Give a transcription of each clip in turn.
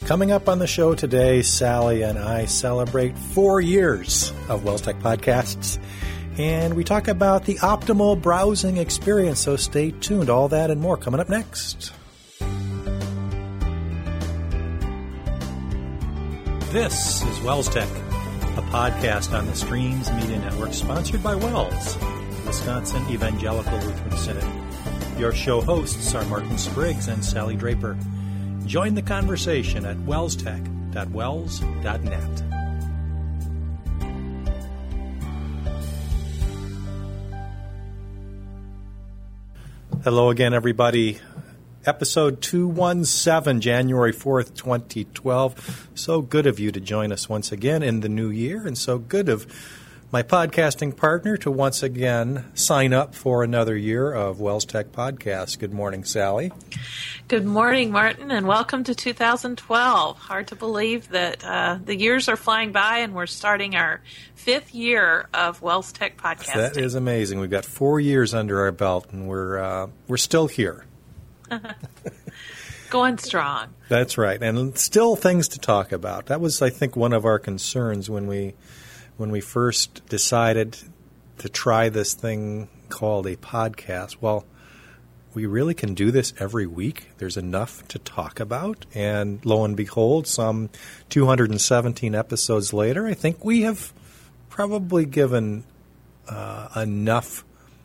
Coming up on the show today, Sally and I celebrate 4 years of Wells Tech Podcasts, and we talk about the optimal browsing experience, so stay tuned. All that and more coming up next. This is Wells Tech, a podcast on the Streams Media Network, sponsored by Wells, Wisconsin Evangelical Lutheran Synod. Your show hosts are Martin Spriggs and Sally Draper. Join the conversation at wellstech.wells.net. Hello again, everybody. Episode 217, January 4th, 2012. So good of you to join us once again in the new year, and so good of my podcasting partner to once again sign up for another year of Wells Tech Podcasts. Good morning, Sally. Good morning, Martin, and welcome to 2012. Hard to believe that the years are flying by and we're starting our 5th year of Wells Tech Podcasting. That is amazing. We've got 4 years under our belt, and we're still here. Going strong. That's right, and still things to talk about. That was, I think, one of our concerns when we first decided to try this thing called a podcast. Well, we really can do this every week. There's enough to talk about. And lo and behold, some 217 episodes later, I think we have probably given enough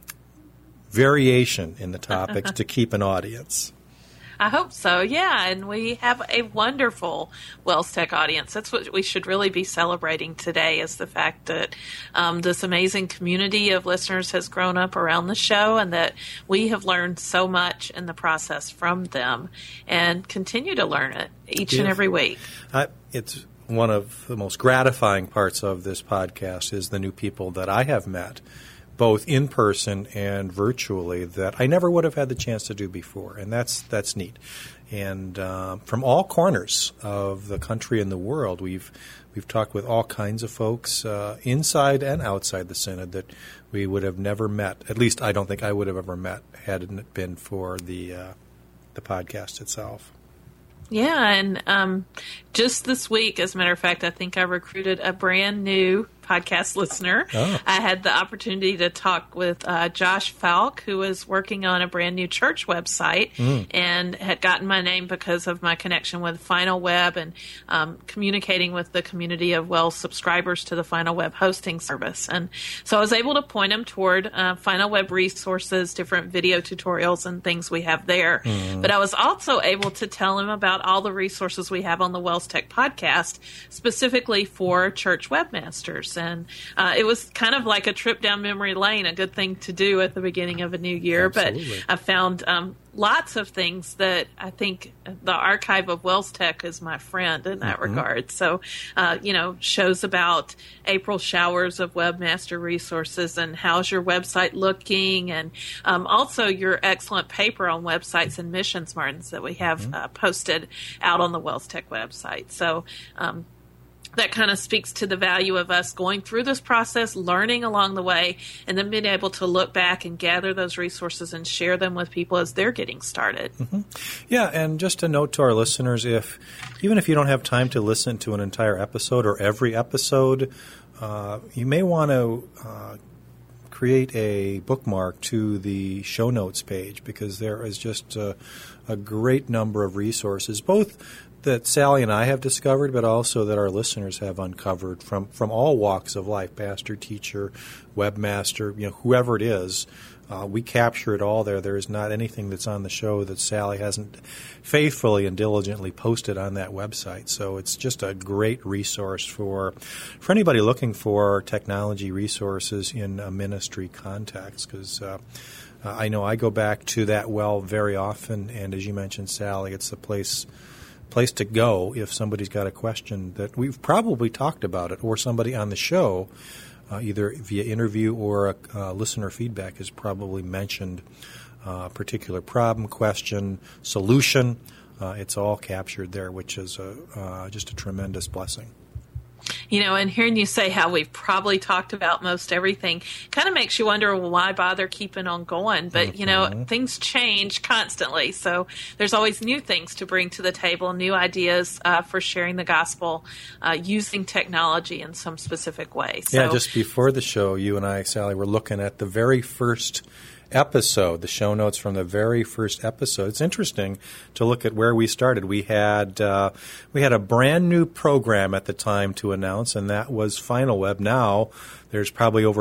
variation in the topics to keep an audience. I hope so, yeah, and we have a wonderful Wells Tech audience. That's what we should really be celebrating today, is the fact that this amazing community of listeners has grown up around the show, and that we have learned so much in the process from them and continue to learn it each and every week. It's one of the most gratifying parts of this podcast is the new people that I have met, both in person and virtually, that I never would have had the chance to do before, and that's neat. And from all corners of the country and the world, we've talked with all kinds of folks inside and outside the Synod that we would have never met. At least I don't think I would have ever met hadn't it been for the podcast itself. Yeah, and just this week, as a matter of fact, I think I recruited a brand new podcast listener. Oh. I had the opportunity to talk with Josh Falk, who was working on a brand new church website and had gotten my name because of my connection with Final Web and communicating with the community of Wells subscribers to the Final Web hosting service. And so I was able to point him toward Final Web resources, different video tutorials and things we have there. But I was also able to tell him about all the resources we have on the Wells Tech podcast, specifically for church webmasters. And it was kind of like a trip down memory lane, a good thing to do at the beginning of a new year. Absolutely. But I found lots of things that I think the archive of Wells Tech is my friend in that regard. So, shows about April showers of webmaster resources and how's your website looking, and also your excellent paper on websites and missions, Martins, that we have posted out on the Wells Tech website. So, that kind of speaks to the value of us going through this process, learning along the way, and then being able to look back and gather those resources and share them with people as they're getting started. Yeah, and just a note to our listeners, even if you don't have time to listen to an entire episode or every episode, you may want to create a bookmark to the show notes page, because there is just a great number of resources, both that Sally and I have discovered, but also that our listeners have uncovered from all walks of life, pastor, teacher, webmaster, whoever it is. We capture it all there. There is not anything that's on the show that Sally hasn't faithfully and diligently posted on that website. So it's just a great resource for anybody looking for technology resources in a ministry context, because I know I go back to that well very often, and as you mentioned, Sally, it's the place to go if somebody's got a question that we've probably talked about it, or somebody on the show, either via interview or listener feedback, has probably mentioned a particular problem, question, solution. It's all captured there, which is just a tremendous blessing. And hearing you say how we've probably talked about most everything kind of makes you wonder, well, why bother keeping on going? But, things change constantly. So there's always new things to bring to the table, new ideas for sharing the gospel, using technology in some specific way. So, yeah, just before the show, you and I, Sally, were looking at the very first episode, the show notes from the very first episode. It's interesting to look at where we started. We had a brand new program at the time to announce, and that was Final Web. Now there's probably over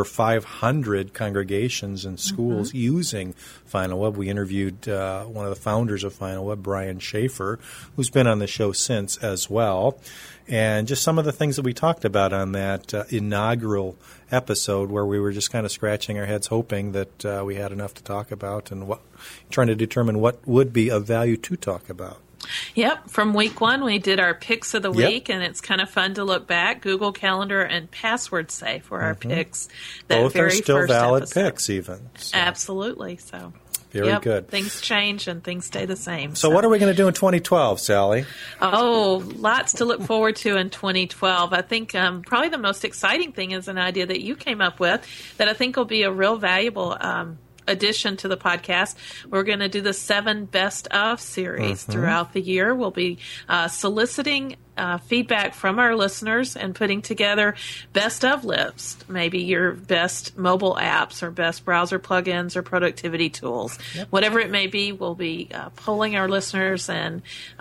500 congregations and schools using Final Web. We interviewed one of the founders of Final Web, Brian Schaefer, who's been on the show since as well. And just some of the things that we talked about on that inaugural episode, where we were just kind of scratching our heads hoping that we had enough to talk about and trying to determine what would be of value to talk about. Yep. From week 1, we did our picks of the week, and it's kind of fun to look back. Google Calendar and Password Safe were our picks. Both are still valid picks even. So. Absolutely. So. Very good. Things change and things stay the same. So what are we going to do in 2012, Sally? Oh, lots to look forward to in 2012. I think probably the most exciting thing is an idea that you came up with that I think will be a real valuable addition to the podcast. We're going to do the 7 Best Of series throughout the year. We'll be soliciting feedback from our listeners and putting together best of lists, maybe your best mobile apps or best browser plugins or productivity tools. Yep. Whatever it may be, we'll be polling our listeners and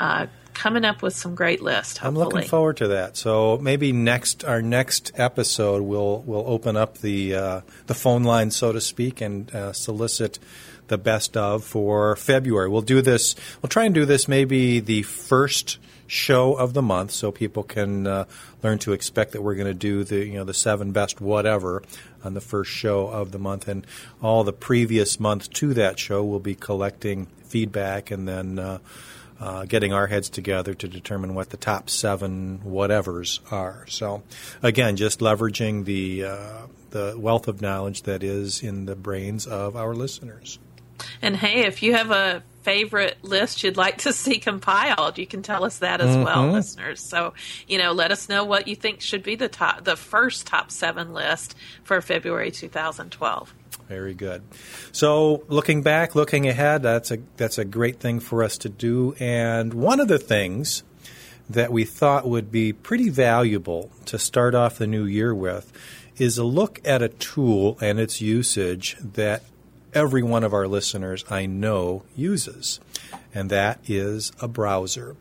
coming up with some great lists, hopefully. I'm looking forward to that. So maybe our next episode we'll open up the phone line, so to speak, and solicit the best of for February. We'll try and do this maybe the first show of the month, so people can learn to expect that we're going to do the 7 best whatever on the first show of the month, and all the previous month to that show we'll be collecting feedback and then getting our heads together to determine what the top 7 whatevers are. So again, just leveraging the wealth of knowledge that is in the brains of our listeners. And hey, if you have a favorite list you'd like to see compiled, you can tell us that as well, listeners. So, let us know what you think should be the first top 7 list for February 2012. Very good. So looking back, looking ahead, that's a great thing for us to do. And one of the things that we thought would be pretty valuable to start off the new year with is a look at a tool and its usage that every one of our listeners I know uses, and that is a browser.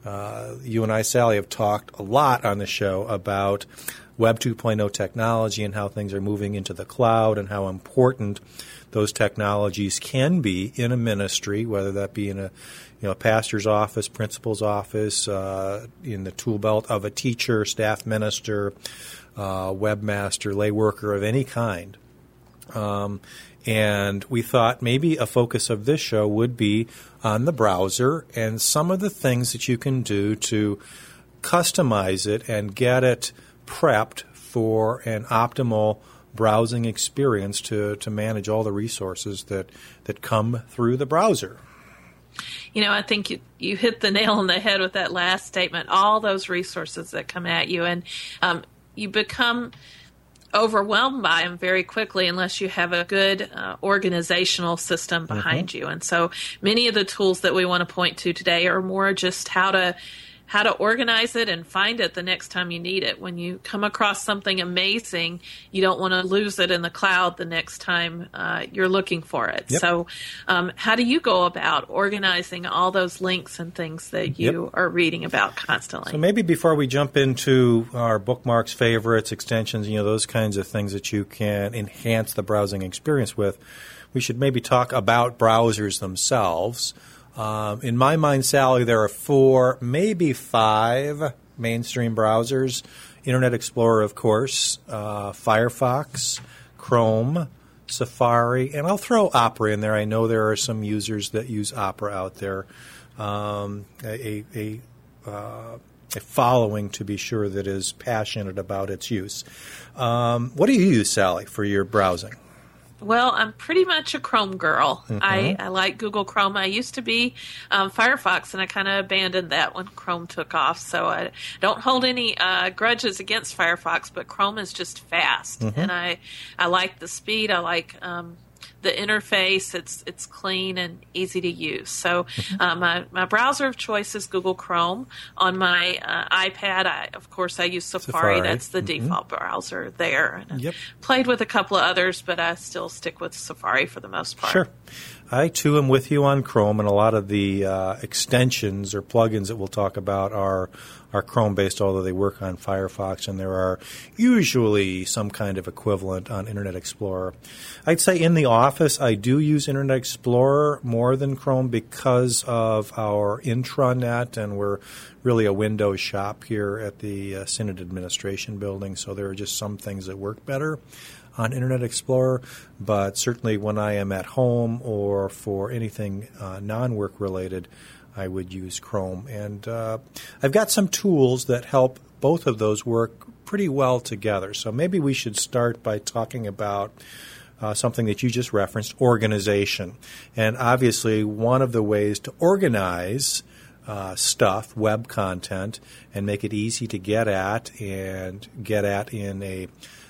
You and I, Sally, have talked a lot on the show about Web 2.0 technology and how things are moving into the cloud and how important those technologies can be in a ministry, whether that be in a pastor's office, principal's office, in the tool belt of a teacher, staff minister, webmaster, lay worker of any kind. And we thought maybe a focus of this show would be on the browser and some of the things that you can do to customize it and get it prepped for an optimal browsing experience to manage all the resources that come through the browser. I think you hit the nail on the head with that last statement, all those resources that come at you, and you become overwhelmed by them very quickly unless you have a good organizational system behind you. And so many of the tools that we want to point to today are more just how to organize it and find it the next time you need it. When you come across something amazing, you don't want to lose it in the cloud the next time you're looking for it. Yep. So how do you go about organizing all those links and things that you are reading about constantly? So maybe before we jump into our bookmarks, favorites, extensions, those kinds of things that you can enhance the browsing experience with, we should maybe talk about browsers themselves. In my mind, Sally, there are 4, maybe 5 mainstream browsers. Internet Explorer, of course, Firefox, Chrome, Safari, and I'll throw Opera in there. I know there are some users that use Opera out there. A following, to be sure, that is passionate about its use. What do you use, Sally, for your browsing? Well, I'm pretty much a Chrome girl. I like Google Chrome. I used to be Firefox, and I kind of abandoned that when Chrome took off. So I don't hold any grudges against Firefox, but Chrome is just fast, and I like the speed. I like the interface. It's clean and easy to use. So my browser of choice is Google Chrome. On my iPad, I use Safari. That's the default browser there. And I played with a couple of others, but I still stick with Safari for the most part. Sure. I, too, am with you on Chrome, and a lot of the extensions or plugins that we'll talk about are Chrome-based, although they work on Firefox, and there are usually some kind of equivalent on Internet Explorer. I'd say in the office, I do use Internet Explorer more than Chrome because of our intranet, and we're really a Windows shop here at the Synod Administration Building, so there are just some things that work better on Internet Explorer, but certainly when I am at home or for anything non-work related, I would use Chrome. And I've got some tools that help both of those work pretty well together. So maybe we should start by talking about something that you just referenced, organization. And obviously one of the ways to organize stuff, web content, and make it easy to get at in a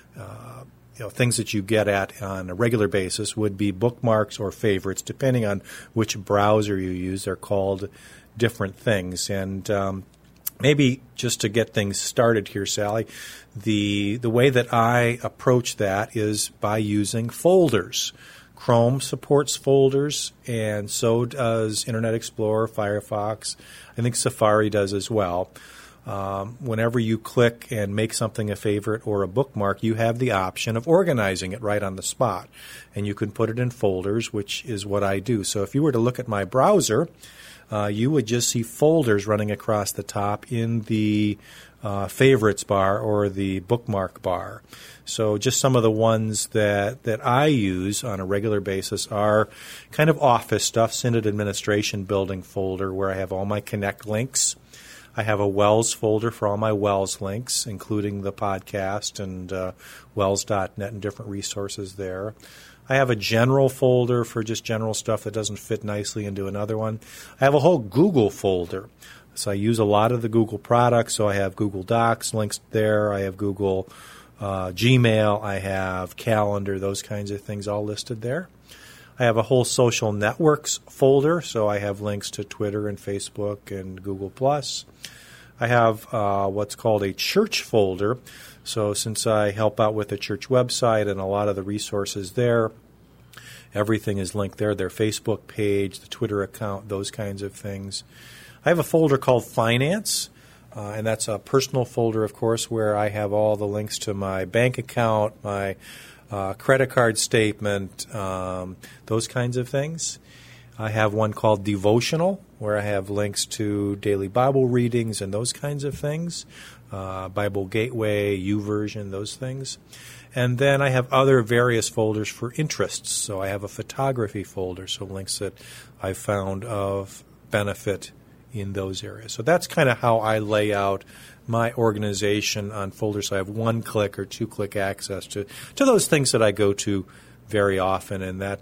things that you get at on a regular basis would be bookmarks or favorites, depending on which browser you use. They're called different things. And maybe just to get things started here, Sally, the way that I approach that is by using folders. Chrome supports folders, and so does Internet Explorer, Firefox. I think Safari does as well. Whenever you click and make something a favorite or a bookmark, you have the option of organizing it right on the spot. And you can put it in folders, which is what I do. So if you were to look at my browser, you would just see folders running across the top in the favorites bar or the bookmark bar. So just some of the ones that I use on a regular basis are kind of office stuff, Synod Administration Building folder where I have all my Connect links. I have a Wells folder for all my Wells links, including the podcast and wells.net and different resources there. I have a general folder for just general stuff that doesn't fit nicely into another one. I have a whole Google folder. So I use a lot of the Google products. So I have Google Docs links there. I have Google Gmail. I have Calendar, those kinds of things all listed there. I have a whole social networks folder, so I have links to Twitter and Facebook and Google+. I have what's called a church folder. So since I help out with the church website and a lot of the resources there, everything is linked there, their Facebook page, the Twitter account, those kinds of things. I have a folder called Finance, and that's a personal folder, of course, where I have all the links to my bank account, my credit card statement, those kinds of things. I have one called Devotional, where I have links to daily Bible readings and those kinds of things, Bible Gateway, YouVersion, those things. And then I have other various folders for interests. So I have a photography folder, so links that I found of benefit in those areas. So that's kind of how I lay out my organization on folders. So I have one-click or two-click access to those things that I go to very often, and that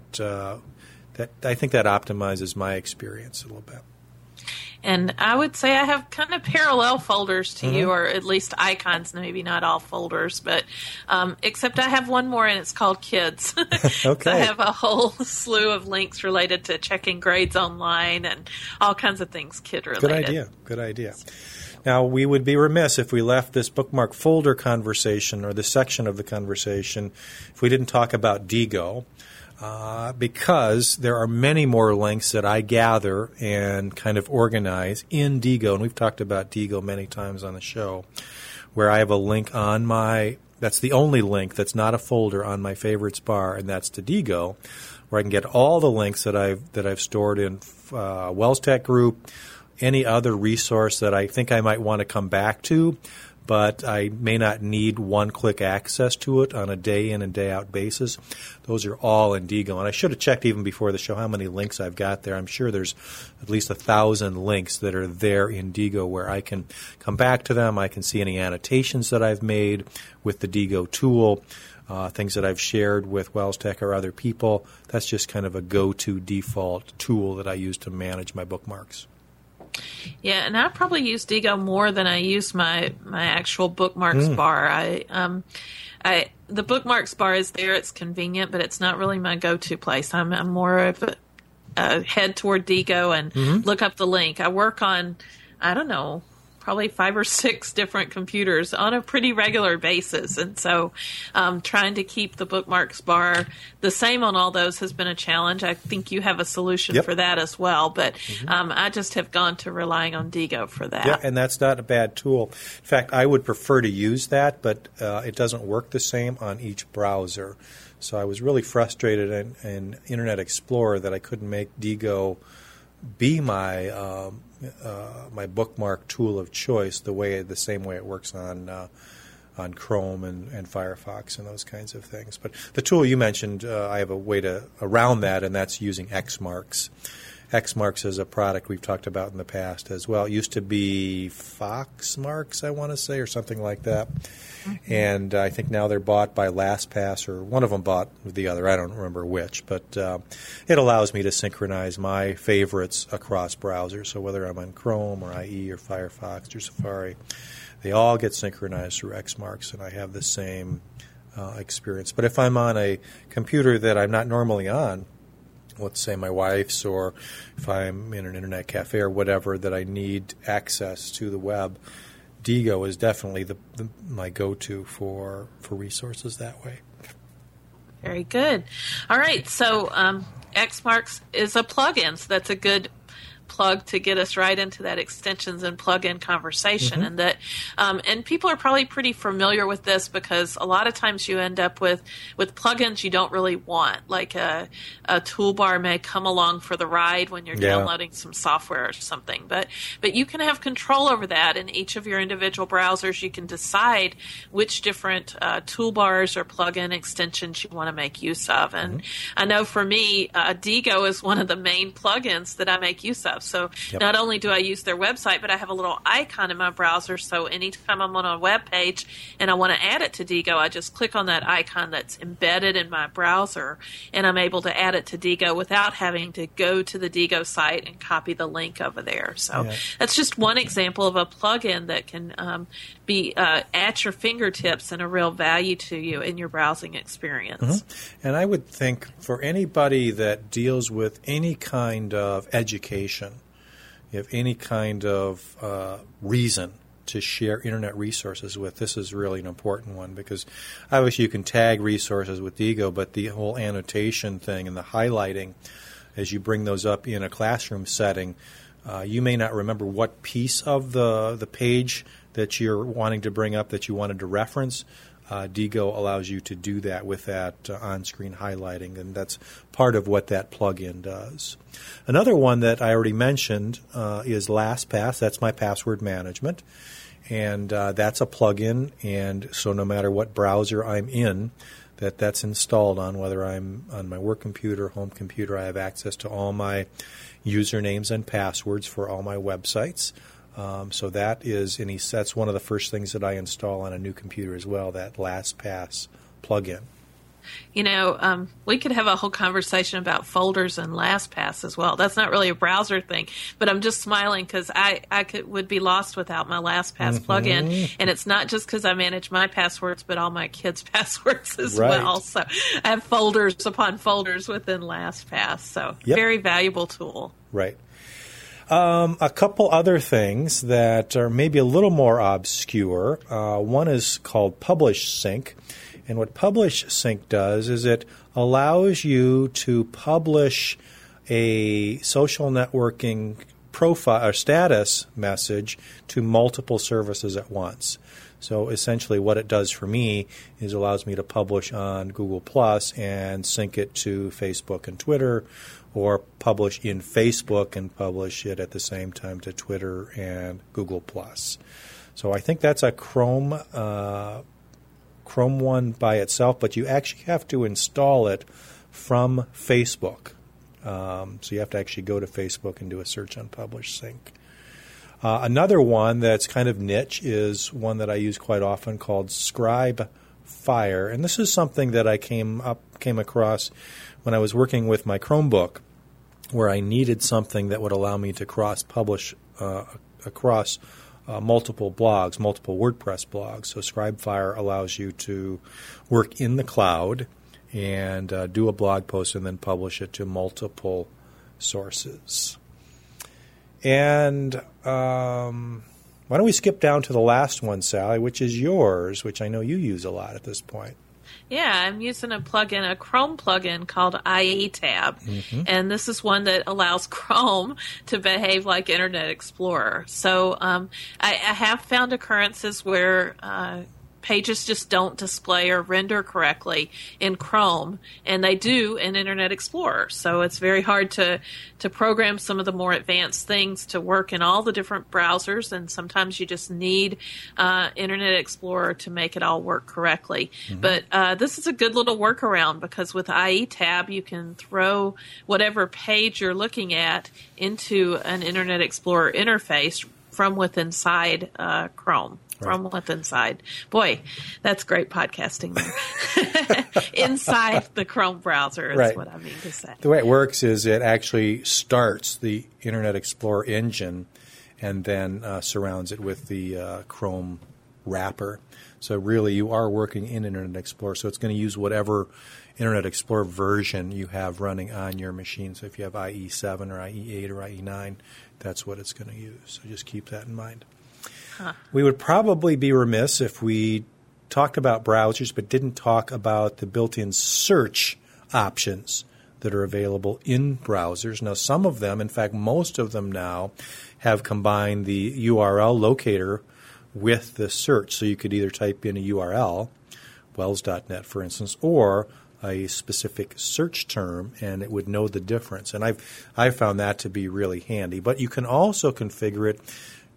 I think that optimizes my experience a little bit. And I would say I have kind of parallel folders to you, or at least icons, maybe not all folders, but except I have one more, and it's called Kids. Okay. So I have a whole slew of links related to checking grades online and all kinds of things kid-related. Good idea. Now, we would be remiss if we left this bookmark folder conversation or this section of the conversation if we didn't talk about Diigo. Because there are many more links that I gather and kind of organize in Diigo, and we've talked about Diigo many times on the show, where I have a link on that's the only link that's not a folder on my favorites bar, and that's to Diigo, where I can get all the links that I've stored in Wells Tech Group, any other resource that I think I might want to come back to, but I may not need one-click access to it on a day-in and day-out basis. Those are all in Diigo. And I should have checked even before the show how many links I've got there. I'm sure there's at least 1,000 links that are there in Diigo where I can come back to them. I can see any annotations that I've made with the Diigo tool. things that I've shared with WellsTech or other people. That's just kind of a go-to default tool that I use to manage my bookmarks. Yeah, and I probably use Diigo more than I use my actual bookmarks bar. The bookmarks bar is there; it's convenient, but it's not really my go-to place. I'm more of a head toward Diigo and look up the link. I work on, I don't know, probably 5 or 6 different computers on a pretty regular basis. And so trying to keep the bookmarks bar the same on all those has been a challenge. I think you have a solution for that as well. But I just have gone to relying on Diigo for that. Yeah, and that's not a bad tool. In fact, I would prefer to use that, but it doesn't work the same on each browser. So I was really frustrated in Internet Explorer that I couldn't make Diigo be my my bookmark tool of choice the same way it works on Chrome and Firefox and those kinds of things. But the tool you mentioned, I have a way around that, and that's using Xmarks. Xmarks is a product we've talked about in the past as well. It used to be Foxmarks, I want to say, or something like that. And I think now they're bought by LastPass, or one of them bought the other. I don't remember which. But it allows me to synchronize my favorites across browsers. So whether I'm on Chrome or IE or Firefox or Safari, they all get synchronized through Xmarks, and I have the same experience. But if I'm on a computer that I'm not normally on, let's say my wife's, or if I'm in an internet cafe or whatever that I need access to the web, Diigo is definitely my go-to for resources that way. Very good. All right, so Xmarks is a plugin, so that's a good plug to get us right into that extensions and plugin conversation. And that and people are probably pretty familiar with this, because a lot of times you end up with plugins you don't really want, like a toolbar may come along for the ride when you're downloading some software or something, but you can have control over that in each of your individual browsers. You can decide which different toolbars or plugin extensions you want to make use of. And I know for me, Diigo is one of the main plugins that I make use of. So not only do I use their website, but I have a little icon in my browser. So anytime I'm on a web page and I want to add it to Diigo, I just click on that icon that's embedded in my browser, and I'm able to add it to Diigo without having to go to the Diigo site and copy the link over there. So that's just one example of a plugin that can be at your fingertips and a real value to you in your browsing experience. And I would think for anybody that deals with any kind of education, you have any kind of reason to share internet resources with, this is really an important one, because obviously you can tag resources with Diigo, but the whole annotation thing and the highlighting, as you bring those up in a classroom setting, you may not remember what piece of the page that you're wanting to bring up that you wanted to reference. Diigo allows you to do that with that on-screen highlighting, and that's part of what that plugin does. Another one that I already mentioned is LastPass. That's my password management, and that's a plugin, and so no matter what browser I'm in, that's installed on, whether I'm on my work computer, home computer, I have access to all my usernames and passwords for all my websites. So that's one of the first things that I install on a new computer as well, that LastPass plugin. You know, we could have a whole conversation about folders and LastPass as well. That's not really a browser thing, but I'm just smiling because I would be lost without my LastPass plugin. And it's not just because I manage my passwords, but all my kids' passwords as well. So I have folders upon folders within LastPass. So very valuable tool. Right. A couple other things that are maybe a little more obscure. One is called PublishSync. And what PublishSync does is it allows you to publish a social networking profile or status message to multiple services at once. So essentially what it does for me is allows me to publish on Google Plus and sync it to Facebook and Twitter, or publish in Facebook and publish it at the same time to Twitter and Google Plus. So I think that's a Chrome one by itself, but you actually have to install it from Facebook. So you have to actually go to Facebook and do a search on PublishSync. Another one that's kind of niche is one that I use quite often called Scribe Fire, and this is something that I came across when I was working with my Chromebook, where I needed something that would allow me to cross-publish across multiple blogs, multiple WordPress blogs. So ScribeFire allows you to work in the cloud and do a blog post and then publish it to multiple sources. And why don't we skip down to the last one, Sally, which is yours, which I know you use a lot at this point. Yeah, I'm using a Chrome plugin called IE-Tab, and this is one that allows Chrome to behave like Internet Explorer. So I have found occurrences where pages just don't display or render correctly in Chrome, and they do in Internet Explorer. So it's very hard to program some of the more advanced things to work in all the different browsers, and sometimes you just need Internet Explorer to make it all work correctly. But this is a good little workaround, because with IE-Tab, you can throw whatever page you're looking at into an Internet Explorer interface from within Chrome. Right. From within inside. Boy, that's great podcasting there. Inside the Chrome browser is what I mean to say. The way it works is it actually starts the Internet Explorer engine and then surrounds it with the Chrome wrapper. So really you are working in Internet Explorer. So it's going to use whatever Internet Explorer version you have running on your machine. So if you have IE7 or IE8 or IE9, that's what it's going to use. So just keep that in mind. We would probably be remiss if we talked about browsers but didn't talk about the built-in search options that are available in browsers. Now, some of them, in fact, most of them now, have combined the URL locator with the search. So you could either type in a URL, wells.net, for instance, or a specific search term, and it would know the difference. And I've found that to be really handy. But you can also configure it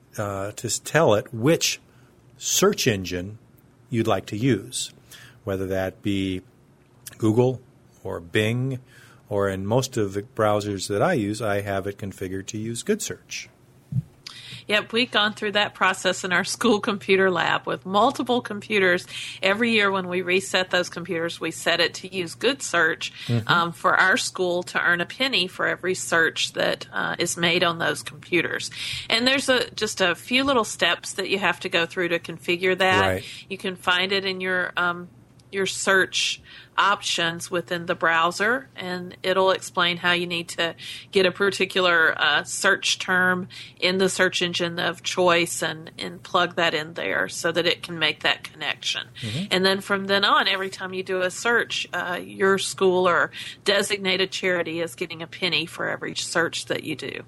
to tell it which search engine you'd like to use, whether that be Google or Bing, or in most of the browsers that I use, I have it configured to use Good Search. Yep, we've gone through that process in our school computer lab with multiple computers. Every year when we reset those computers, we set it to use Good Search for our school to earn a penny for every search that is made on those computers. And there's just a few little steps that you have to go through to configure that. Right. You can find it in your search options within the browser, and it'll explain how you need to get a particular search term in the search engine of choice and plug that in there so that it can make that connection. And then from then on, every time you do a search, your school or designated charity is getting a penny for every search that you do.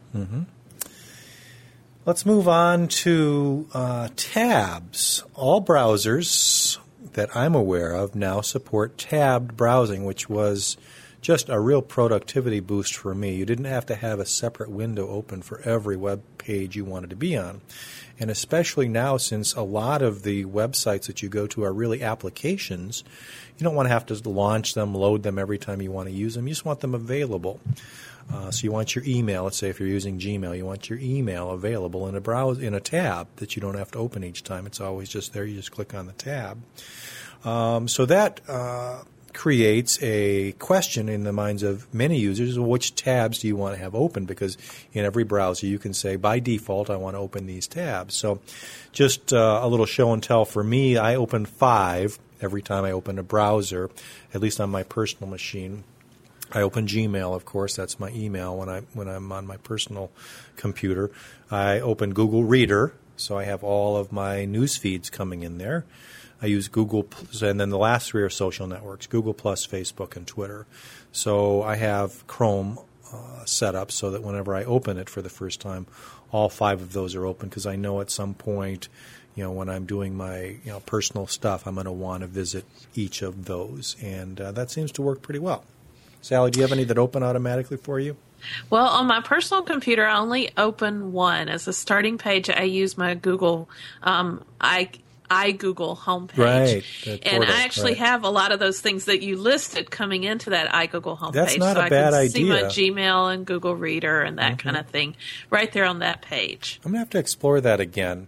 Let's move on to tabs. All browsers that I'm aware of now support tabbed browsing, which was just a real productivity boost for me. You didn't have to have a separate window open for every web page you wanted to be on. And especially now, since a lot of the websites that you go to are really applications, you don't want to have to launch them, load them every time you want to use them. You just want them available. So you want your email, let's say if you're using Gmail, you want your email available in a tab that you don't have to open each time. It's always just there. You just click on the tab. So that creates a question in the minds of many users: which tabs do you want to have open? Because in every browser you can say, by default, I want to open these tabs. So just a little show and tell for me, I open 5 every time I open a browser, at least on my personal machine. I open Gmail, of course. That's my email when I'm on my personal computer. I open Google Reader, so I have all of my news feeds coming in there. I use Google, and then the last 3 are social networks: Google+, Facebook, and Twitter. So I have Chrome set up so that whenever I open it for the first time, all 5 of those are open, because I know at some point, when I'm doing my personal stuff, I'm going to want to visit each of those, and that seems to work pretty well. Sally, do you have any that open automatically for you? Well, on my personal computer, I only open one. As a starting page, I use my Google iGoogle homepage. Right. And I actually have a lot of those things that you listed coming into that iGoogle homepage. That's not a bad idea. I can see my Gmail and Google Reader and that kind of thing right there on that page. I'm going to have to explore that again.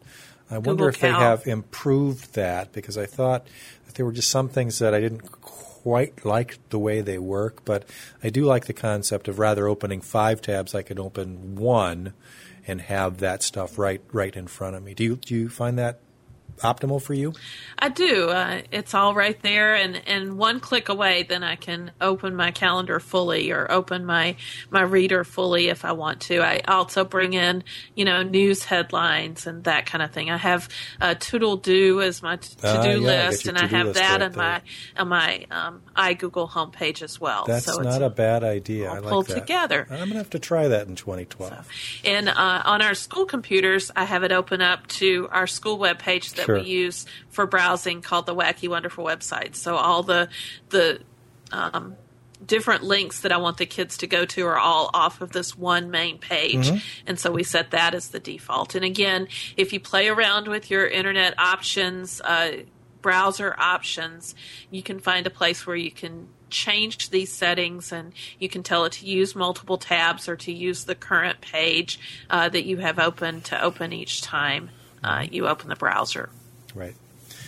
I wonder if they have improved that, because I thought that there were just some things that I didn't quite like the way they work, but I do like the concept of rather opening 5 tabs, I could open 1 and have that stuff right in front of me. Do you find that optimal for you? I do. It's all right there, and one click away, then I can open my calendar fully or open my reader fully if I want to. I also bring in, news headlines and that kind of thing. I have Toodle-Do as my to-do list, and I have that on my iGoogle homepage as well. That's so not a bad idea. I like pulled that. Together. I'm going to have to try that in 2012. So, and on our school computers, I have it open up to our school webpage that we use for browsing, called the Wacky Wonderful website. So all the different links that I want the kids to go to are all off of this one main page. Mm-hmm. And so we set that as the default. And again, if you play around with your internet options, browser options, you can find a place where you can change these settings, and you can tell it to use multiple tabs or to use the current page that you have open to open each time you open the browser. Right.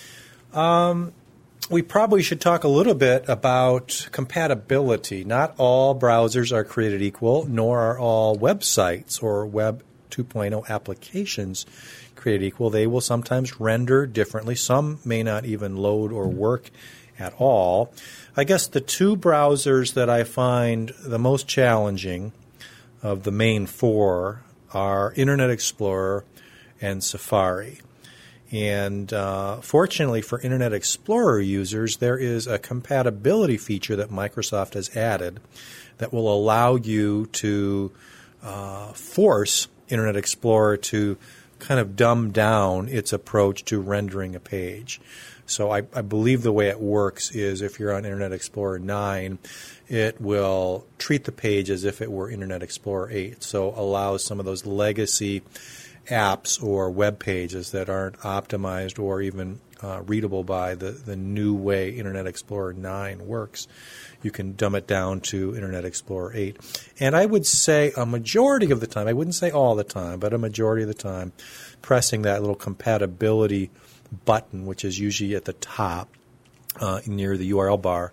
We probably should talk a little bit about compatibility. Not all browsers are created equal, nor are all websites or Web 2.0 applications created equal. They will sometimes render differently. Some may not even load or work at all. I guess the 2 browsers that I find the most challenging of the main 4 are Internet Explorer and Safari. And fortunately for Internet Explorer users, there is a compatibility feature that Microsoft has added that will allow you to force Internet Explorer to kind of dumb down its approach to rendering a page. So I believe the way it works is if you're on Internet Explorer 9, it will treat the page as if it were Internet Explorer 8. So allows some of those legacy apps or web pages that aren't optimized or even readable by the new way Internet Explorer 9 works. You can dumb it down to Internet Explorer 8. And I would say a majority of the time, I wouldn't say all the time, but a majority of the time, pressing that little compatibility button, which is usually at the top near the URL bar,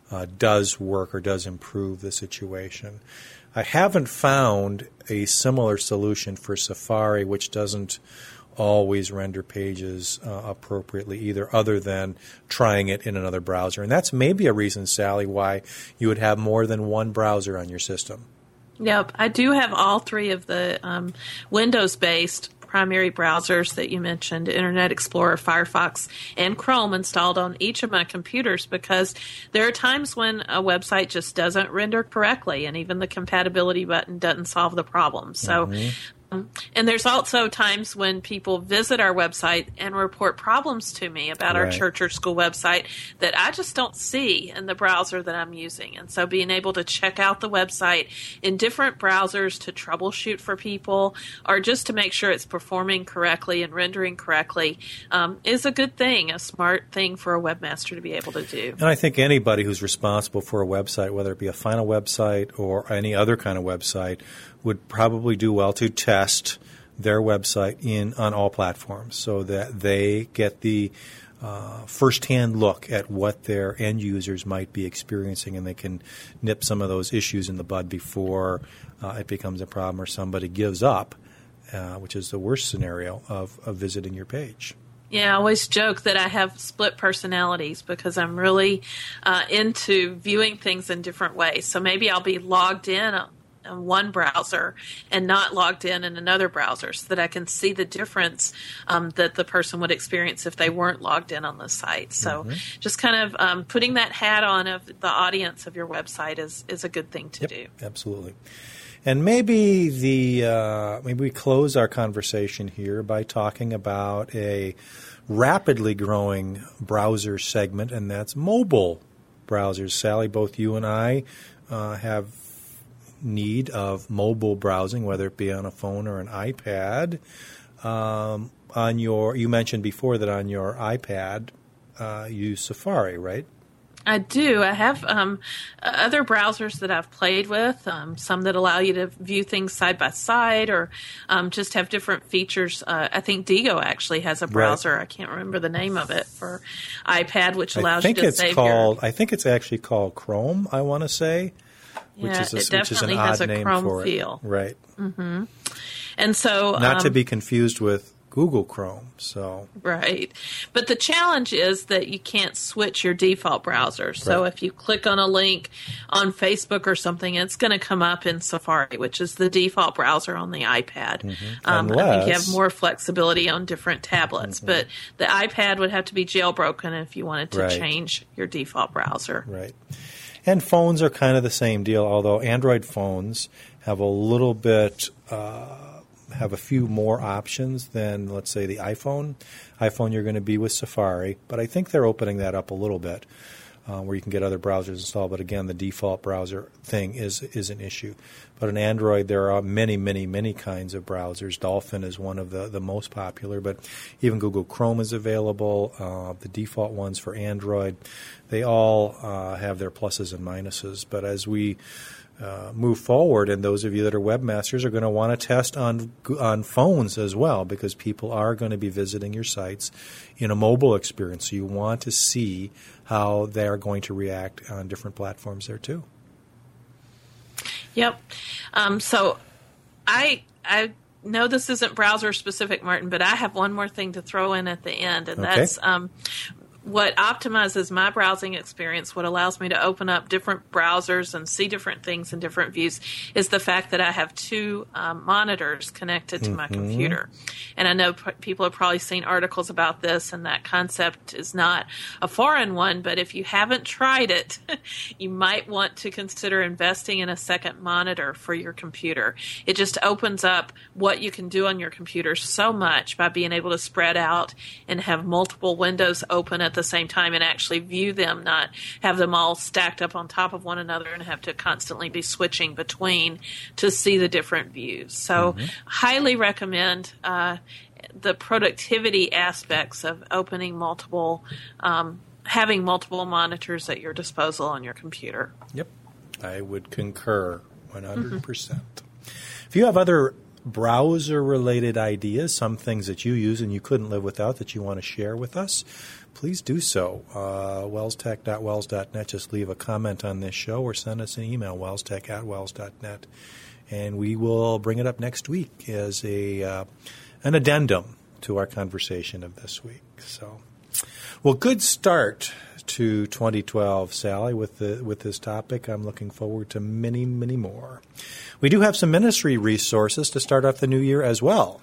does work or does improve the situation. I haven't found a similar solution for Safari, which doesn't always render pages appropriately either, other than trying it in another browser. And that's maybe a reason, Sally, why you would have more than one browser on your system. Yep, I do have all 3 of the Windows-based primary browsers that you mentioned, Internet Explorer, Firefox, and Chrome, installed on each of my computers, because there are times when a website just doesn't render correctly, and even the compatibility button doesn't solve the problem. So And there's also times when people visit our website and report problems to me about our church or school website that I just don't see in the browser that I'm using. And so being able to check out the website in different browsers to troubleshoot for people or just to make sure it's performing correctly and rendering correctly is a good thing, a smart thing for a webmaster to be able to do. And I think anybody who's responsible for a website, whether it be a final website or any other kind of website, would probably do well to test their website on all platforms so that they get the first-hand look at what their end users might be experiencing, and they can nip some of those issues in the bud before it becomes a problem or somebody gives up, which is the worst scenario of visiting your page. Yeah, I always joke that I have split personalities because I'm really into viewing things in different ways. So maybe I'll be logged in on one browser and not logged in another browser so that I can see the difference that the person would experience if they weren't logged in on the site. So just kind of putting that hat on of the audience of your website is a good thing to do. Absolutely. And maybe maybe we close our conversation here by talking about a rapidly growing browser segment, and that's mobile browsers. Sally, both you and I have need of mobile browsing, whether it be on a phone or an iPad. You mentioned before that on your iPad you use Safari, right? I do. I have other browsers that I've played with, some that allow you to view things side by side or just have different features. I think Digo actually has a browser. Right. I can't remember the name of it for iPad, which allows you to save I think it's actually called Chrome, I want to say, which is an odd name for feel. It. Right. Mm-hmm. And so... Not to be confused with Google Chrome. So right. But the challenge is that you can't switch your default browser. So if you click on a link on Facebook or something, it's going to come up in Safari, which is the default browser on the iPad. Mm-hmm. I think you have more flexibility on different tablets, but the iPad would have to be jailbroken if you wanted to change your default browser. Right. And phones are kind of the same deal, although Android phones have a little bit have a few more options than, let's say, the iPhone. iPhone, you're going to be with Safari, but I think they're opening that up a little bit where you can get other browsers installed. But again, the default browser thing is an issue. But in Android, there are many, many, many kinds of browsers. Dolphin is one of the most popular, but even Google Chrome is available. The default ones for Android, they all have their pluses and minuses. But as we move forward, and those of you that are webmasters are going to want to test on phones as well, because people are going to be visiting your sites in a mobile experience. So you want to see how they're going to react on different platforms there too. Yep. So I know this isn't browser specific, Martin, but I have one more thing to throw in at the end, and that's what optimizes my browsing experience, what allows me to open up different browsers and see different things in different views, is the fact that I have two monitors connected to my computer. And I know people have probably seen articles about this, and that concept is not a foreign one, but if you haven't tried it, you might want to consider investing in a second monitor for your computer. It just opens up what you can do on your computer so much by being able to spread out and have multiple windows open at the same time and actually view them, not have them all stacked up on top of one another and have to constantly be switching between to see the different views. So highly recommend the productivity aspects of opening multiple, having multiple monitors at your disposal on your computer. Yep. I would concur 100%. If you have other browser-related ideas, some things that you use and you couldn't live without that you want to share with us, please do so. wellstech.wells.net. Just leave a comment on this show or send us an email, wellstech@wells.net, and we will bring it up next week as an addendum to our conversation of this week. So, well, good start to 2012, Sally, with this topic. I'm looking forward to many, many more. We do have some ministry resources to start off the new year as well.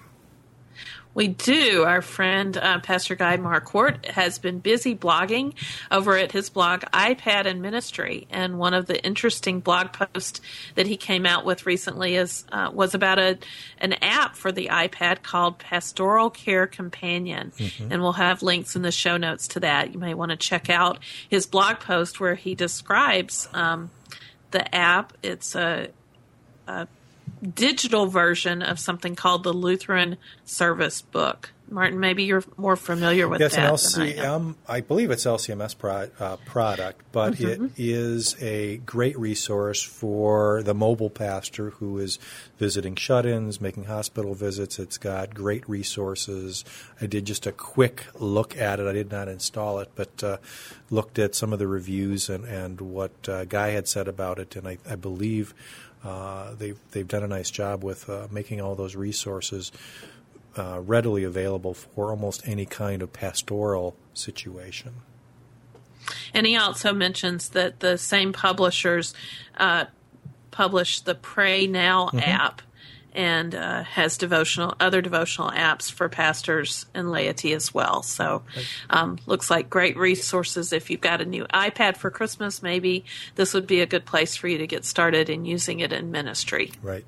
We do. Our friend, Pastor Guy Marquardt, has been busy blogging over at his blog, iPad and Ministry. And one of the interesting blog posts that he came out with recently was about an app for the iPad called Pastoral Care Companion. And we'll have links in the show notes to that. You may want to check out his blog post where he describes the app. It's a digital version of something called the Lutheran Service Book. Martin, maybe you're more familiar with that. Yes, I believe it's LCMS product, but it is a great resource for the mobile pastor who is visiting shut-ins, making hospital visits. It's got great resources. I did just a quick look at it. I did not install it, but looked at some of the reviews and what Guy had said about it, and I believe they've done a nice job with making all those resources readily available for almost any kind of pastoral situation. And he also mentions that the same publishers publish the Pray Now app and has other devotional apps for pastors and laity as well. So looks like great resources. If you've got a new iPad for Christmas, maybe this would be a good place for you to get started in using it in ministry. Right.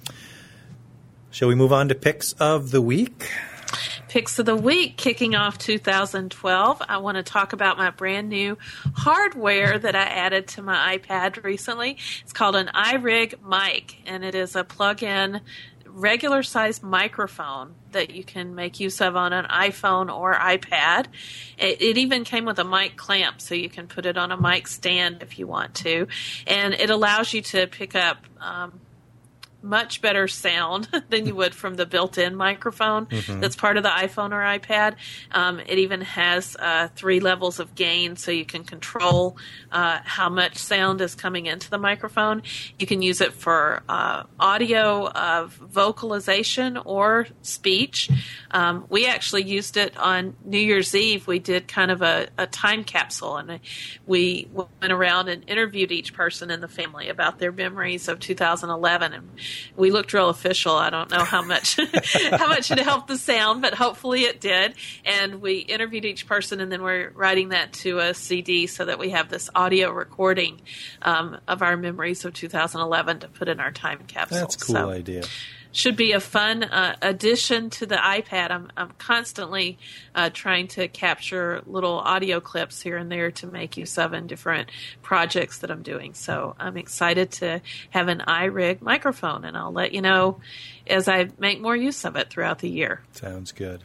Shall we move on to Picks of the Week? Picks of the Week, kicking off 2012. I want to talk about my brand new hardware that I added to my iPad recently. It's called an iRig mic, and it is a plug-in regular size microphone that you can make use of on an iPhone or iPad. It even came with a mic clamp, so you can put it on a mic stand if you want to. And it allows you to pick up much better sound than you would from the built-in microphone that's part of the iPhone or iPad. It even has 3 levels of gain, so you can control how much sound is coming into the microphone. You can use it for audio of vocalization or speech. We actually used it on New Year's Eve. We did kind of a time capsule, and we went around and interviewed each person in the family about their memories of 2011, and we looked real official. I don't know how much it helped the sound, but hopefully it did. And we interviewed each person, and then we're writing that to a CD so that we have this audio recording of our memories of 2011 to put in our time capsule. That's a cool idea. Should be a fun addition to the iPad. I'm constantly trying to capture little audio clips here and there to make use of in different projects that I'm doing. So I'm excited to have an iRig microphone, and I'll let you know as I make more use of it throughout the year. Sounds good.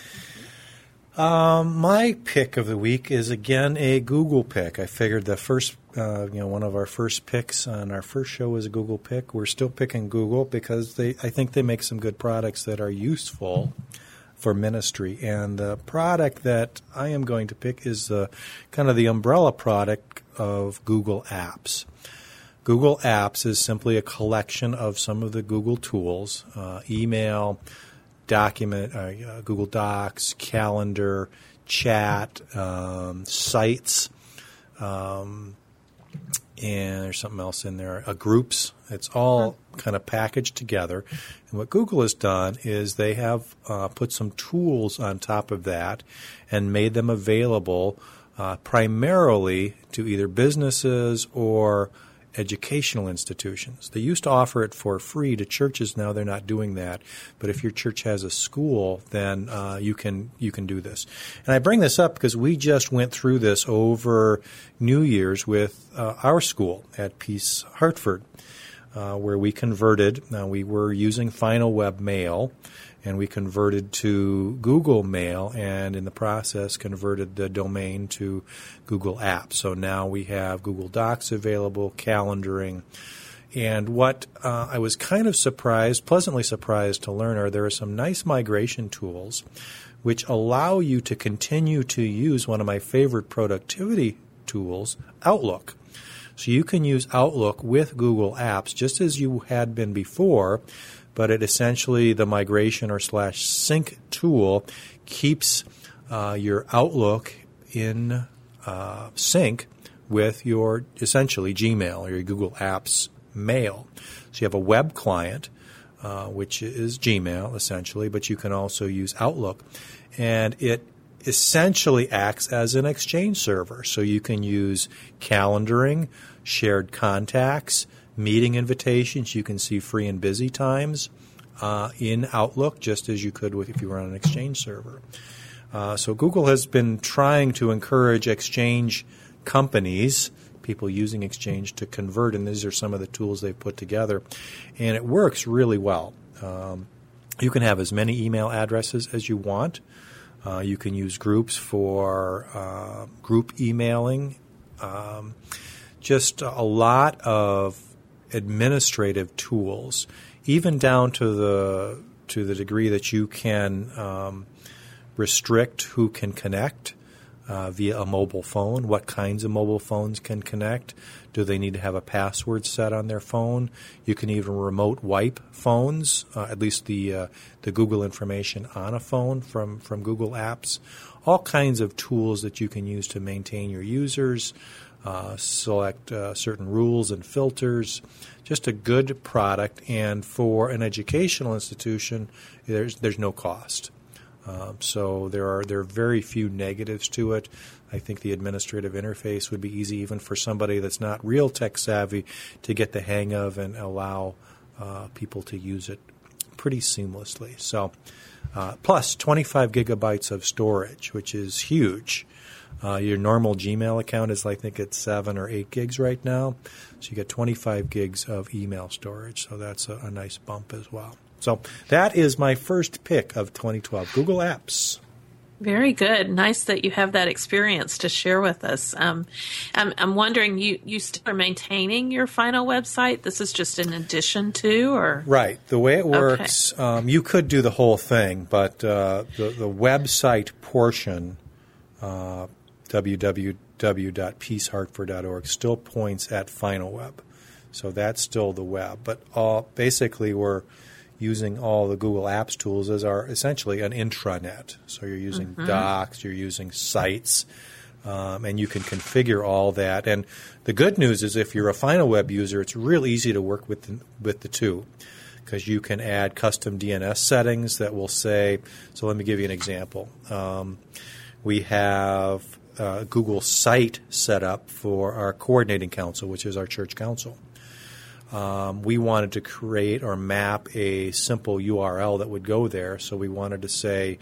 My pick of the week is, again, a Google pick. I figured the first, one of our first picks on our first show was a Google pick. We're still picking Google because I think they make some good products that are useful for ministry. And the product that I am going to pick is kind of the umbrella product of Google Apps. Google Apps is simply a collection of some of the Google tools, email, document, Google Docs, calendar, chat, sites, and there's something else in there, groups. It's all kind of packaged together. And what Google has done is they have put some tools on top of that and made them available primarily to either businesses or educational institutions. They used to offer it for free to churches. Now they're not doing that. But if your church has a school, then you can do this. And I bring this up because we just went through this over New Year's with our school at Peace Hartford, where we converted. Now we were using Final Web Mail, and we converted to Google Mail, and in the process converted the domain to Google Apps. So now we have Google Docs available, calendaring. And what I was kind of pleasantly surprised to learn there are some nice migration tools which allow you to continue to use one of my favorite productivity tools, Outlook. So you can use Outlook with Google Apps just as you had been before, but it essentially, the migration or /sync tool keeps your Outlook in sync with your, essentially, Gmail or your Google Apps mail. So you have a web client, which is Gmail, essentially, but you can also use Outlook. And it essentially acts as an Exchange server. So you can use calendaring, shared contacts, meeting invitations. You can see free and busy times in Outlook, just as you could if you were on an Exchange server. So Google has been trying to encourage Exchange companies, people using Exchange, to convert, and these are some of the tools they've put together. And it works really well. You can have as many email addresses as you want. You can use groups for group emailing. Just a lot of administrative tools, even down to the degree that you can restrict who can connect via a mobile phone. What kinds of mobile phones can connect? Do they need to have a password set on their phone? You can even remote wipe phones, at least the Google information on a phone from Google Apps. All kinds of tools that you can use to maintain your users, select certain rules and filters. Just a good product, and for an educational institution, there's no cost. So there are very few negatives to it. I think the administrative interface would be easy even for somebody that's not real tech savvy to get the hang of and allow people to use it pretty seamlessly. So plus 25 gigabytes of storage, which is huge. Your normal Gmail account is, I think it's 7 or 8 gigs right now. So you get 25 gigs of email storage. So that's a nice bump as well. So that is my first pick of 2012, Google Apps. Very good. Nice that you have that experience to share with us. I'm wondering, you still are maintaining your final website? This is just an addition to, or? Right. The way it works, you could do the whole thing, but the website portion, www.peacehartford.org, still points at Final Web. So that's still the web. But basically we're using all the Google Apps tools as essentially an intranet. So you're using Docs, you're using Sites, and you can configure all that. And the good news is if you're a Final Web user, it's real easy to work with the two, because you can add custom DNS settings that will say, so let me give you an example. We have Google Site set up for our coordinating council, which is our church council. We wanted to create or map a simple URL that would go there, so we wanted to say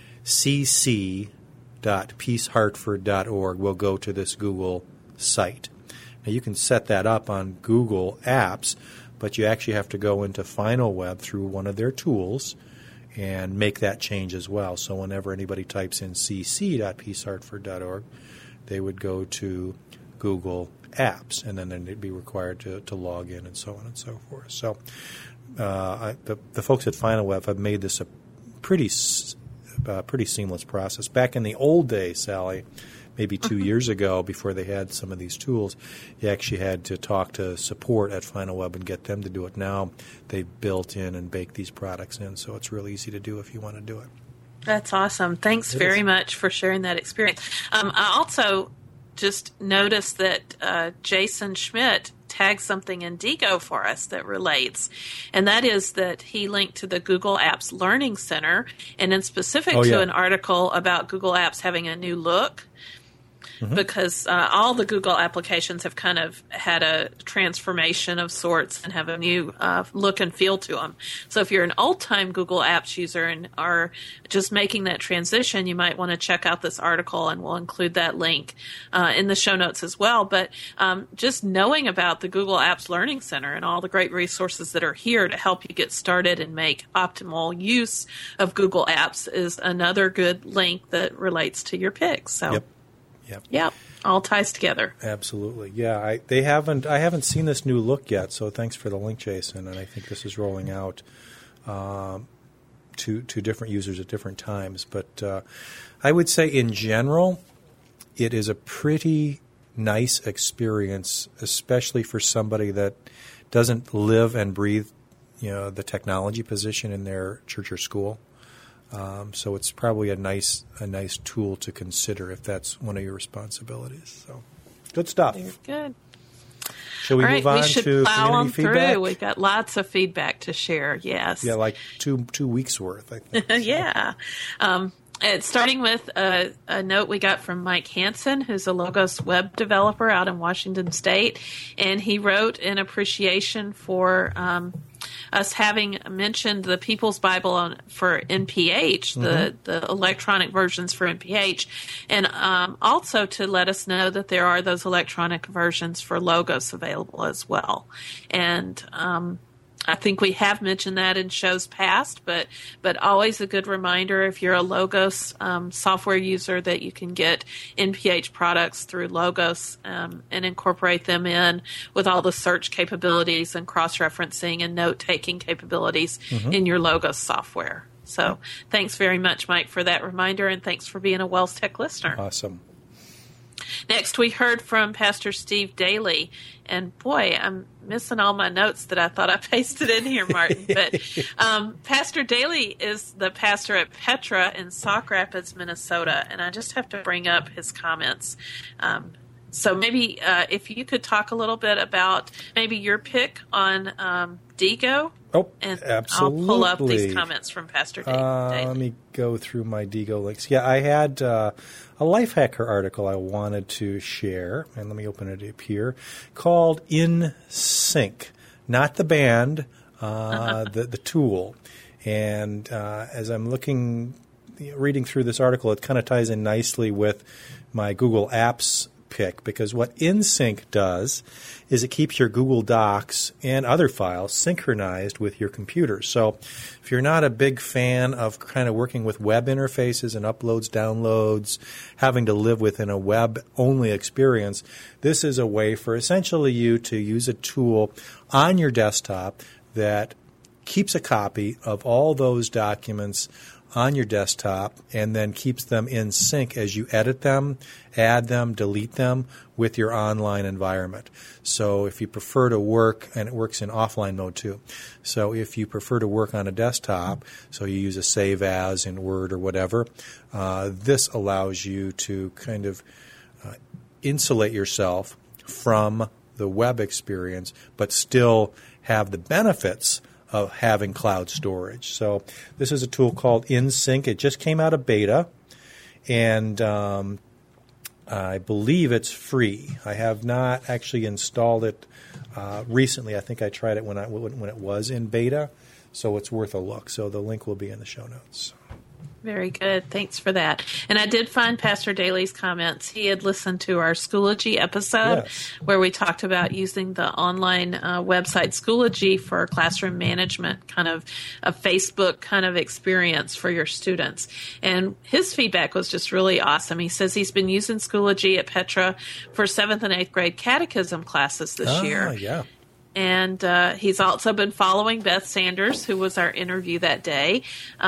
cc.peacehartford.org will go to this Google site. Now you can set that up on Google Apps, but you actually have to go into Final Web through one of their tools and make that change as well. So whenever anybody types in cc.peacehartford.org, they would go to Google Apps, and then they'd be required to log in and so on and so forth. So the folks at Final Web have made this a pretty seamless process. Back in the old days, Sally, maybe 2 years ago, before they had some of these tools, you actually had to talk to support at Final Web and get them to do it. Now they've built in and baked these products in, so it's real easy to do if you want to do it. That's awesome. Thanks very much for sharing that experience. I also just noticed that Jason Schmidt tagged something in Diigo for us that relates, and that is that he linked to the Google Apps Learning Center, and in specific to an article about Google Apps having a new look. Because all the Google applications have kind of had a transformation of sorts and have a new look and feel to them. So if you're an old-time Google Apps user and are just making that transition, you might want to check out this article, and we'll include that link in the show notes as well. But just knowing about the Google Apps Learning Center and all the great resources that are here to help you get started and make optimal use of Google Apps is another good link that relates to your picks. So. Yep, all ties together. Absolutely. Yeah, I haven't seen this new look yet, so thanks for the link, Jason. And I think this is rolling out to different users at different times. But I would say in general, it is a pretty nice experience, especially for somebody that doesn't live and breathe, the technology position in their church or school. So it's probably a nice tool to consider if that's one of your responsibilities. So good stuff. Very good. Shall we move on to community feedback? Through. We've got lots of feedback to share. Yes. Yeah, like two weeks worth, I think. So. Yeah. Starting with a note we got from Mike Hansen, who's a Logos web developer out in Washington State, and he wrote in appreciation for us having mentioned the People's Bible for NPH, the electronic versions for NPH, and also to let us know that there are those electronic versions for Logos available as well. And I think we have mentioned that in shows past, but always a good reminder if you're a Logos software user that you can get NPH products through Logos and incorporate them in with all the search capabilities and cross-referencing and note-taking capabilities in your Logos software. So thanks very much, Mike, for that reminder, and thanks for being a Wells Tech listener. Awesome. Next, we heard from Pastor Steve Daly, and boy, I'm missing all my notes that I thought I pasted in here, Martin. But Pastor Daly is the pastor at Petra in Sauk Rapids, Minnesota, and I just have to bring up his comments. So maybe if you could talk a little bit about maybe your pick on Diigo. Oh, and absolutely. I'll pull up these comments from Pastor Daly. Let me go through my Diigo links. Yeah, I had a Lifehacker article I wanted to share, and let me open it up here, called In Sync. Not the band, the tool. And as I'm reading through this article, it kind of ties in nicely with my Google Apps pick, because what InSync does is it keeps your Google Docs and other files synchronized with your computer. So if you're not a big fan of kind of working with web interfaces and uploads, downloads, having to live within a web-only experience, this is a way for essentially you to use a tool on your desktop that keeps a copy of all those documents on your desktop and then keeps them in sync as you edit them, add them, delete them with your online environment. So if you prefer to work, and it works in offline mode too, so if you prefer to work on a desktop, so you use a save as in Word or whatever, this allows you to kind of insulate yourself from the web experience, but still have the benefits of having cloud storage. So this is a tool called InSync. It just came out of beta, and I believe it's free. I have not actually installed it recently. I think I tried it when it was in beta, so it's worth a look. So the link will be in the show notes. Very good. Thanks for that. And I did find Pastor Daly's comments. He had listened to our Schoology episode where we talked about using the online website Schoology for classroom management, kind of a Facebook kind of experience for your students. And his feedback was just really awesome. He says he's been using Schoology at Petra for 7th and 8th grade catechism classes this year. Yeah. And he's also been following Beth Sanders, who was our interview that day,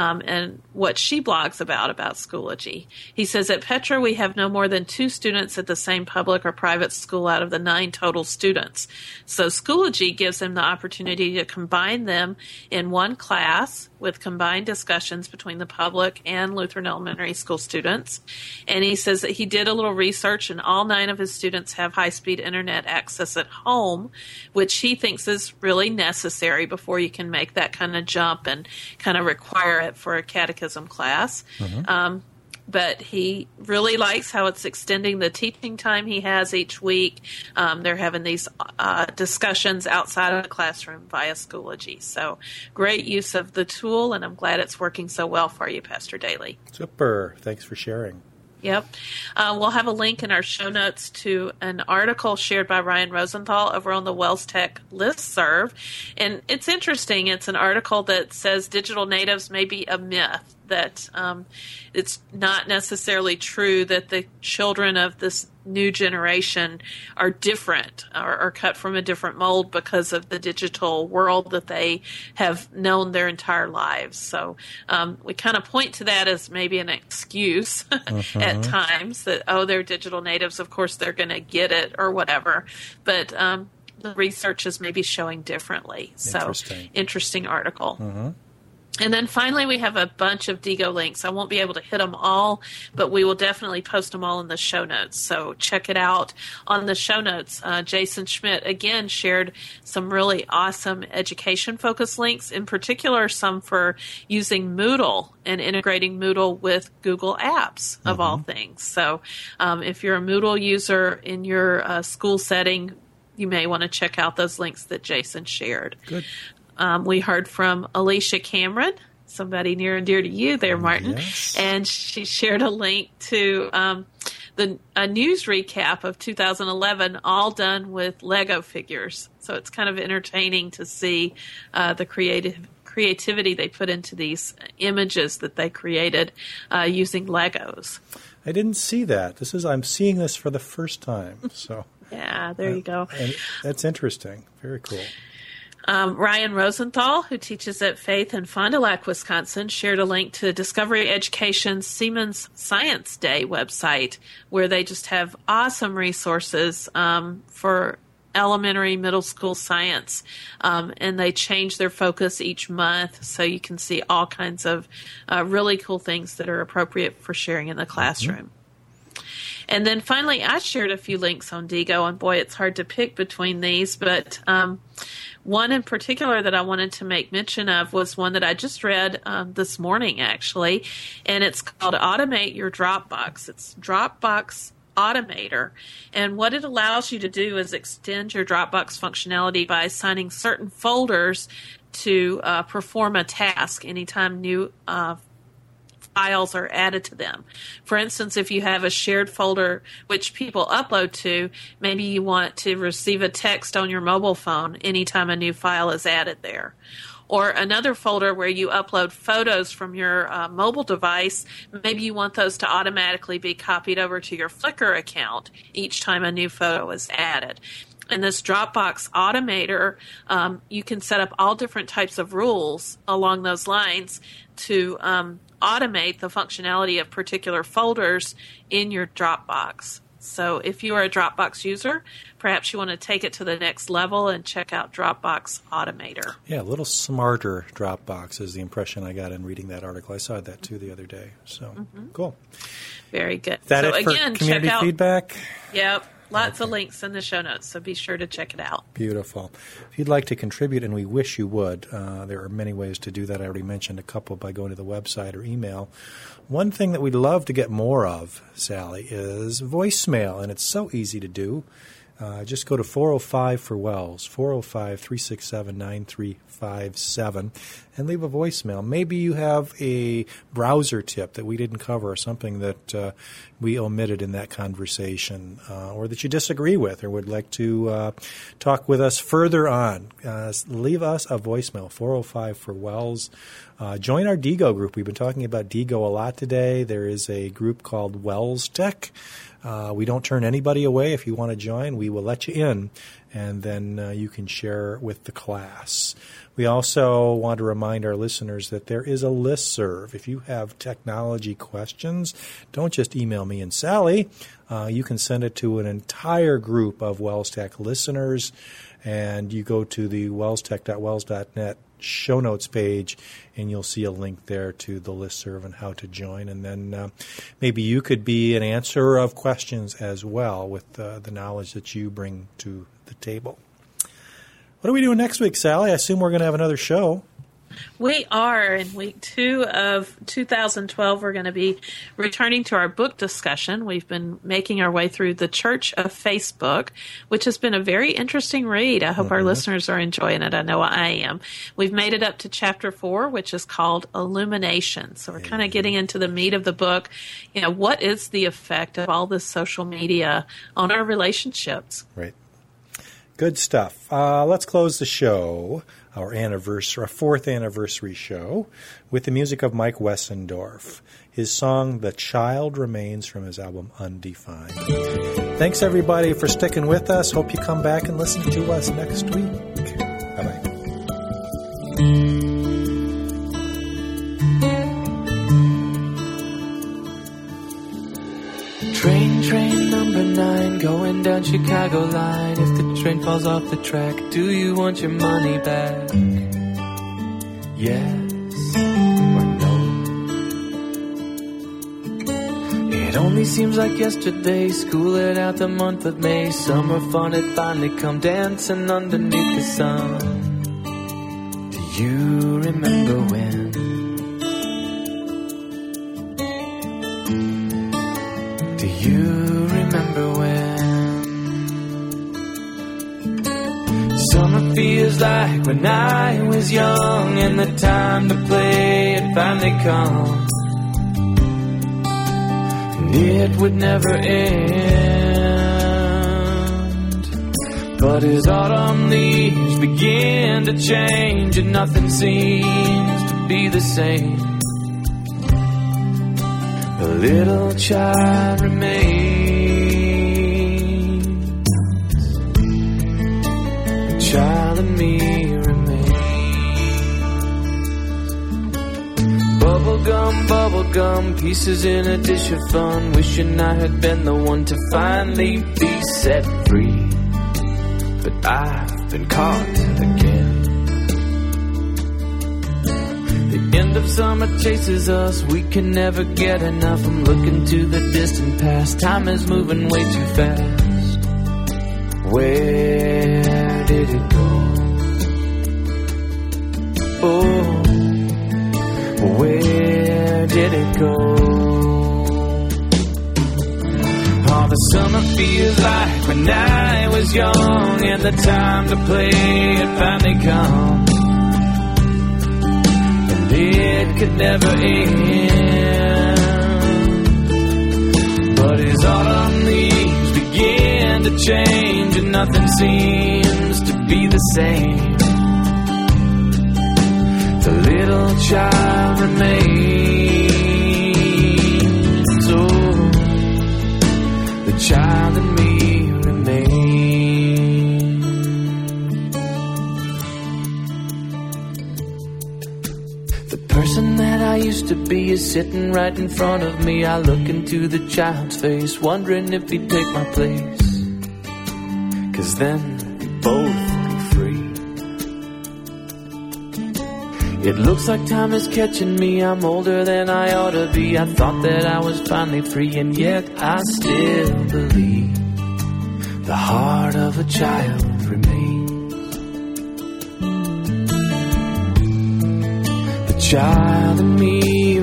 and what she blogs about Schoology. He says, at Petra, we have no more than 2 students at the same public or private school out of the 9 total students. So Schoology gives them the opportunity to combine them in one class with combined discussions between the public and Lutheran Elementary School students. And he says that he did a little research, and all 9 of his students have high-speed internet access at home, which he thinks is really necessary before you can make that kind of jump and kind of require it for a catechism class. Mm-hmm. But he really likes how it's extending the teaching time he has each week. They're having these discussions outside of the classroom via Schoology. So great use of the tool, and I'm glad it's working so well for you, Pastor Daly. Super. Thanks for sharing. Yep. We'll have a link in our show notes to an article shared by Ryan Rosenthal over on the Wells Tech listserv. And it's interesting. It's an article that says digital natives may be a myth, that it's not necessarily true that the children of this new generation are different or cut from a different mold because of the digital world that they have known their entire lives. So we kind of point to that as maybe an excuse at times that, they're digital natives, of course they're going to get it or whatever. But the research is maybe showing differently. So interesting article. Mm-hmm. And then finally, we have a bunch of Diigo links. I won't be able to hit them all, but we will definitely post them all in the show notes. So check it out on the show notes. Jason Schmidt, again, shared some really awesome education-focused links, in particular some for using Moodle and integrating Moodle with Google Apps, of all things. So if you're a Moodle user in your school setting, you may want to check out those links that Jason shared. Good. We heard from Alicia Cameron, somebody near and dear to you there, Martin, and she shared a link to a news recap of 2011, all done with Lego figures. So it's kind of entertaining to see the creativity they put into these images that they created using Legos. I didn't see that. I'm seeing this for the first time. So yeah, there you go. And that's interesting. Very cool. Ryan Rosenthal, who teaches at Faith in Fond du Lac, Wisconsin, shared a link to Discovery Education's Siemens Science Day website, where they just have awesome resources for elementary, middle school science. And they change their focus each month, so you can see all kinds of really cool things that are appropriate for sharing in the classroom. And then finally, I shared a few links on Diigo, and boy, it's hard to pick between these, but one in particular that I wanted to make mention of was one that I just read this morning, actually, and it's called Automate Your Dropbox. It's Dropbox Automator, and what it allows you to do is extend your Dropbox functionality by assigning certain folders to perform a task anytime new files are added to them. For instance, if you have a shared folder which people upload to, maybe you want to receive a text on your mobile phone anytime a new file is added there. Or another folder where you upload photos from your mobile device, maybe you want those to automatically be copied over to your Flickr account each time a new photo is added. In this Dropbox Automator, you can set up all different types of rules along those lines to automate the functionality of particular folders in your Dropbox. So if you are a Dropbox user, perhaps you want to take it to the next level and check out Dropbox Automator. Yeah, a little smarter Dropbox is the impression I got in reading that article. I saw that too the other day. So, Cool. Very good. Is that so it for again, community check out, feedback? Yep. Lots of links in the show notes, so be sure to check it out. Beautiful. If you'd like to contribute, and we wish you would, there are many ways to do that. I already mentioned a couple by going to the website or email. One thing that we'd love to get more of, Sally, is voicemail, and it's so easy to do. Just go to 405 for Wells, 405-367-9357, and leave a voicemail. Maybe you have a browser tip that we didn't cover, or something that we omitted in that conversation, or that you disagree with or would like to talk with us further on. Leave us a voicemail, 405 for Wells. Join our Digo group. We've been talking about Digo a lot today. There is a group called Wells Tech. We don't turn anybody away. If you want to join, we will let you in, and then you can share with the class. We also want to remind our listeners that there is a listserv. If you have technology questions, don't just email me and Sally. You can send it to an entire group of Wells Tech listeners, and you go to the wellstech.wells.net show notes page, and you'll see a link there to the listserv and how to join. And then maybe you could be an answerer of questions as well with the knowledge that you bring to the table. What are we doing next week, Sally? I assume we're going to have another show. We are. In week 2 of 2012, we're going to be returning to our book discussion. We've been making our way through The Church of Facebook, which has been a very interesting read. I hope our listeners are enjoying it. I know I am. We've made it up to Chapter 4, which is called Illumination. So we're kind of getting into the meat of the book. You know, what is the effect of all this social media on our relationships? Right. Good stuff. Let's close the show, our 4th anniversary show, with the music of Mike Wessendorf. His song, The Child Remains, from his album Undefined. Thanks, everybody, for sticking with us. Hope you come back and listen to us next week. Bye-bye. Train number 9 going down Chicago line. If the train falls off the track, do you want your money back? Yes or no? It only seems like yesterday. School let out the month of May. Summer fun had finally come, dancing underneath the sun. Do you remember when? Do you remember when? Summer feels like when I was young, and the time to play had finally come. And it would never end. But as autumn leaves begin to change, and nothing seems to be the same, a little child remains. A child in me remains. Bubblegum, pieces in a dish of fun. Wishing I had been the one to finally be set free. But I've been caught again. The end of summer chases us, we can never get enough. I'm looking to the distant past, time is moving way too fast. Where did it go? Oh, where did it go? Oh, the summer feels like when I was young, and the time to play had finally come. it could never end. But as autumn leaves begin to change and nothing seems to be the same, the little child remains. Oh, the child in me remains. The person that I used to be is sitting right in front of me. I look into the child's face, wondering if he'd take my place, 'cause then we'd both be free. It looks like time is catching me. I'm older than I ought to be. I thought that I was finally free, and yet I still believe the heart of a child remains. The child in me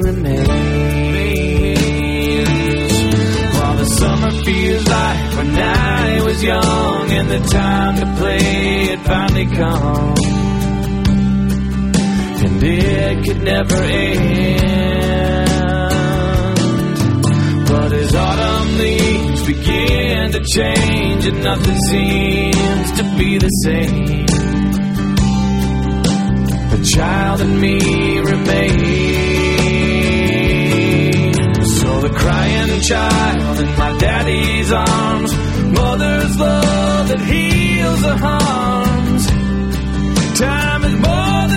remains. While the summer feels like when I was young, and the time to play had finally come, and it could never end. But as autumn leaves begin to change and nothing seems to be the same, the child in me remains. So the crying child in my daddy's arms, mother's love that heals the harms. Time is more than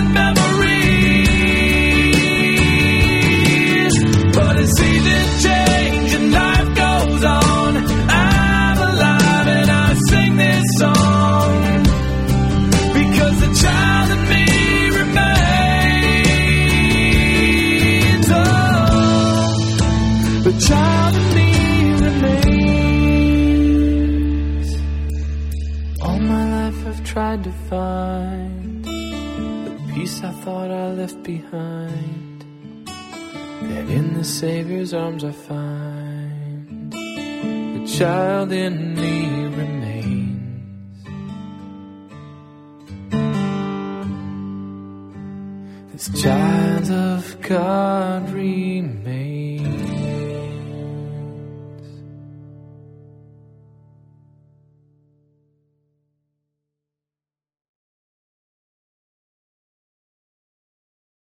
memories, but as seasons change and life goes on, I'm alive and I sing this song, because the child in me remains. Oh, the child in me remains. All my life I've tried to find the peace I thought I left behind, and in the Savior's arms I find the child in me remains. This child of God remains.